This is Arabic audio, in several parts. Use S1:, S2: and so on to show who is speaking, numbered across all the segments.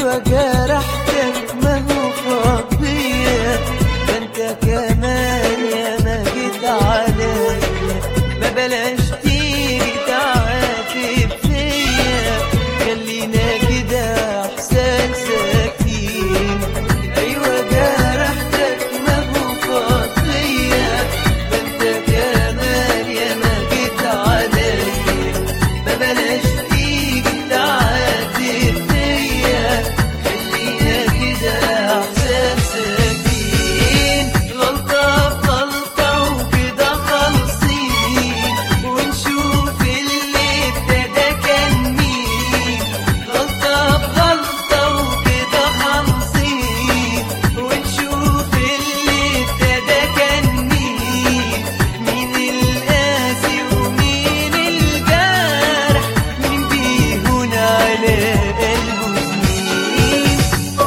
S1: أيوة جرحتك ما هو فاضية، ده انت كمان يا ما جيت عليا، ما بلاش تيجي تعاتب فيا، خلينا كده أحسن ساكتين. أيوة جرحتك ما هو فاضية، ده انت كمان يا ما جيت عليا، ما بلاش تيجي تعاتب فيا، خلينا كده أحسن ساكتين. غلطة بغلطة وكده خالصين، ونشوف اللي ابتدى كان مين. غلطة بغلطة وكده خالصين، ونشوف اللي ابتدى كان مين. مين القاسي ومين الجارح، مين بيهون على قلبه سنين.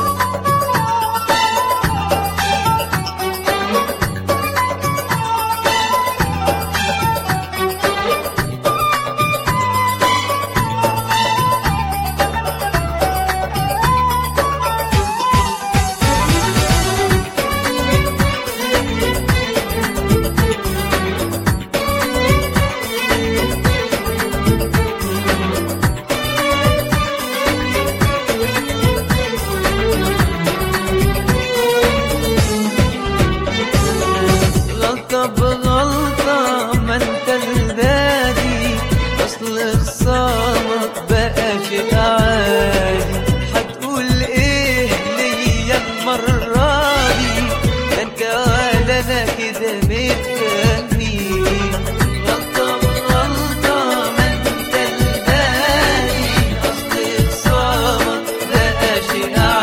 S1: غلطة بغلطة ما انت البادي، اصل خصامك بقى شيء عادي. هتقول ايه ليا المرة دي، ده انت ولا انا كده متفاهمين. غلطة بغلطة ما انت البادي، اصل خصامك بقى شيء عادي.